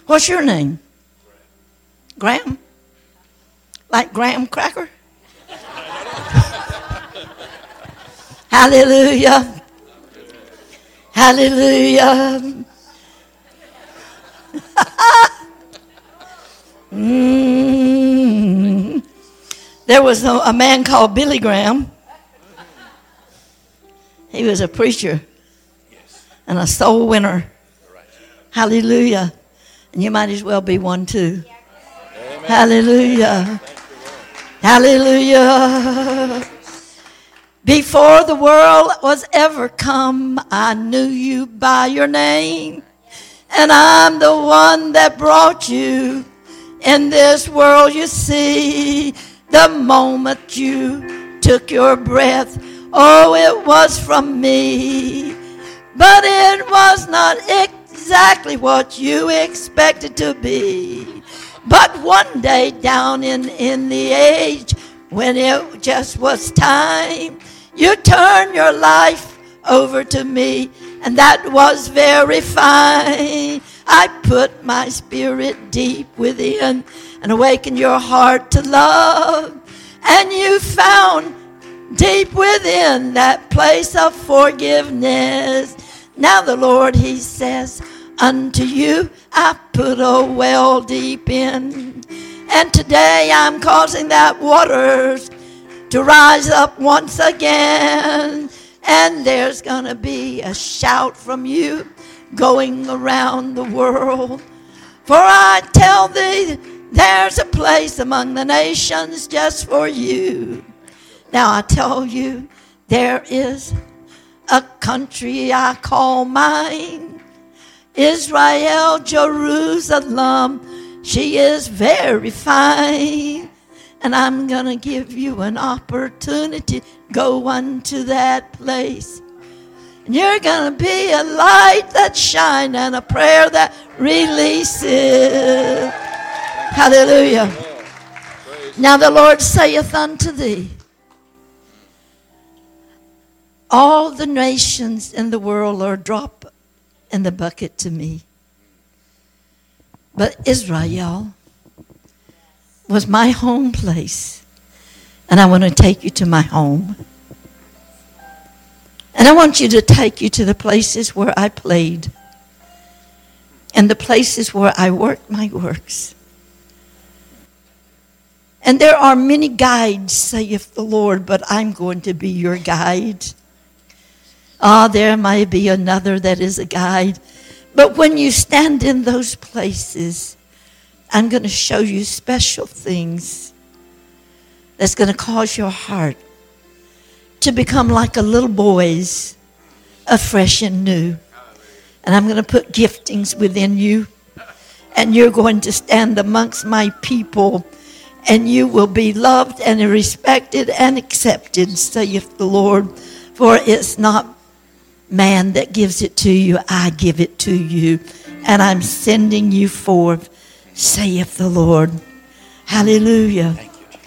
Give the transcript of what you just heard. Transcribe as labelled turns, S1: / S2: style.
S1: What's your name? Graham? Like graham cracker? Hallelujah. Hallelujah. There was a man called Billy Graham. He was a preacher and a soul winner. Hallelujah. And you might as well be one too. Amen. Hallelujah. Hallelujah. Before the world was ever come, I knew you by your name. And I'm the one that brought you in this world, you see. The moment you took your breath, oh, it was from me. But it was not exactly what you expected to be. But one day down in the age when it just was time, you turned your life over to me, and that was very fine. I put my spirit deep within and awakened your heart to love. And you found deep within that place of forgiveness. Now the Lord, he says, unto you I put a well deep in. And today I'm causing that waters to rise up once again. And there's going to be a shout from you going around the world. For I tell thee, there's a place among the nations just for you. Now I tell you, there is a country I call mine. Israel, Jerusalem, she is very fine. And I'm going to give you an opportunity. Go unto that place. And you're going to be a light that shines and a prayer that releases. Hallelujah. Now the Lord saith unto thee, all the nations in the world are drop in the bucket to me. But Israel was my home place. And I want to take you to my home. And I want you to take you to the places where I played. And the places where I worked my works. And there are many guides, saith the Lord, but I'm going to be your guide. There may be another that is a guide. But when you stand in those places, I'm going to show you special things that's going to cause your heart to become like a little boy's, afresh and new. And I'm going to put giftings within you. And you're going to stand amongst my people. And you will be loved and respected and accepted, saith the Lord. For it's not man that gives it to you, I give it to you. And I'm sending you forth, saith the Lord. Hallelujah.